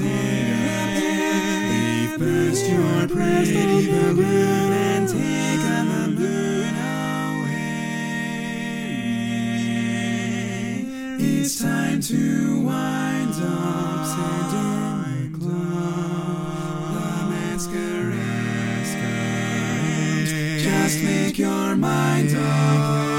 They've burst your pretty balloon and taken the moon away. It's time to wind up Santa Claus. The masquerade. Just make your mind up.